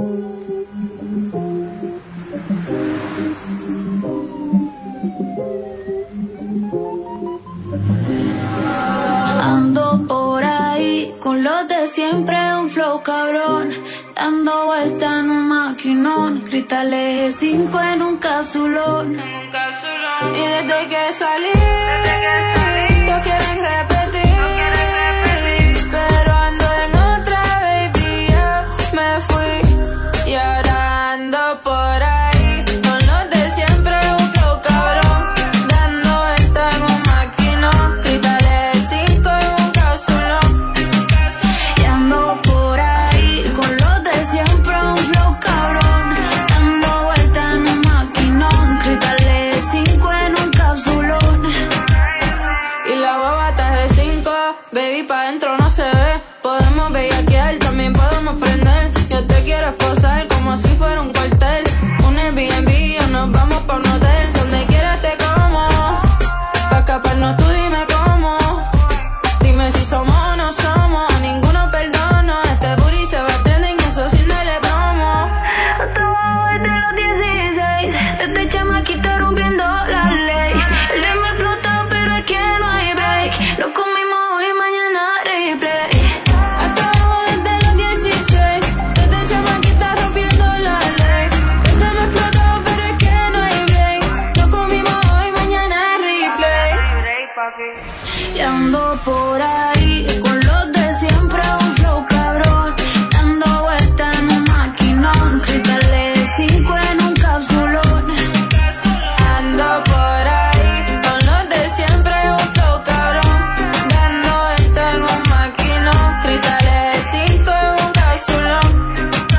Ando por ahí con los de siempre, un flow cabrón, dando vuelta en un maquinón, cristales 5 en un capsulón. Y desde que salí, todos quieren repetir, pero ando en otra, baby, ya me fui. Y ahora ando por ahí con los de siempre, un flow cabrón, dando vuelta en un maquinón, cristales 5 en un capsulón. Y ando por ahí con los de siempre, un flow cabrón, dando vuelta en un maquinón, cristales 5 en un capsulón. Y la baba está de 5, baby, pa' dentro no se ve. Podemos bellaquear, también podemos prender. Yo te quiero esposar como si fuera un cuartel, un Airbnb o nos vamos pa' un hotel. Donde quieras te como, pa' escaparnos tú dime cómo. Dime si somos o no somos, a ninguno perdono. Este booty se va a trending, eso sin darle promo. Hasta abajo desde los 16, desde chamaquita rompiendo la ley. El día me explotó, pero es que no hay break. Lo comimos hoy, mañana replay. Hasta abajo desde los 16, desde chamaquita rompiendo la ley. El día me explotó, pero es que no hay break. Lo comimos hoy, mañana replay. Y ando por ahí con los de siempre, un flow cabrón, dando vuelta en un maquinón, cristales 5 en un capsulón. Ando por ahí con los de siempre, un flow cabrón, dando vuelta en un maquinón, cristales 5 en un capsulón.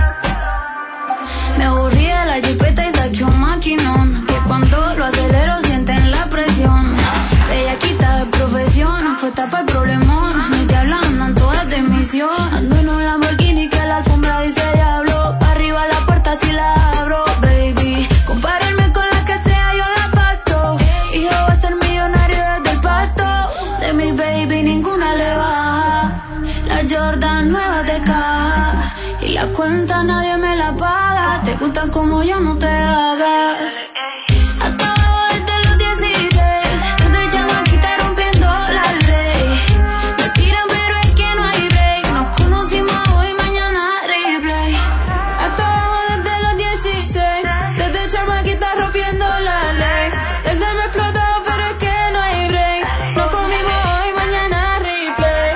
Me aburrí de la jipeta y saqué un maquinón, que cuando lo acelero sienten la presión. Bellaquita de profesión, fue tapa el problemón. Mis diablas andan todas de misión. Ando en un Lamborghini que la alfombra dice diablo. Pa' arriba la puerta si la abro, baby. Compárenme con la que sea, yo la pacto. Y yo voy a ser millonario desde el pasto. De mi baby ninguna le baja. La Jordan nueva de caja. Y la cuenta nadie me la paga. Te gusta como yo, no te hagas. Hasta abajo desde los 16, desde chamaquita rompiendo la ley. Me tiran pero es que no hay break. Nos conocimos hoy, mañana replay. Hasta abajo desde los 16, desde chamaquita rompiendo la ley. Desde me explotó pero es que no hay break. Nos comimos hoy, mañana replay.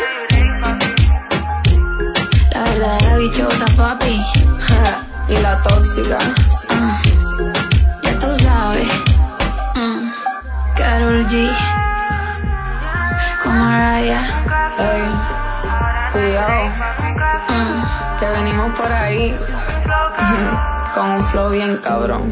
La verdadera bichota, papi. Y la tóxica. Ya tú sabes. Karol G con Mariah. Ey, cuidado, que venimos por ahí con un flow bien cabrón.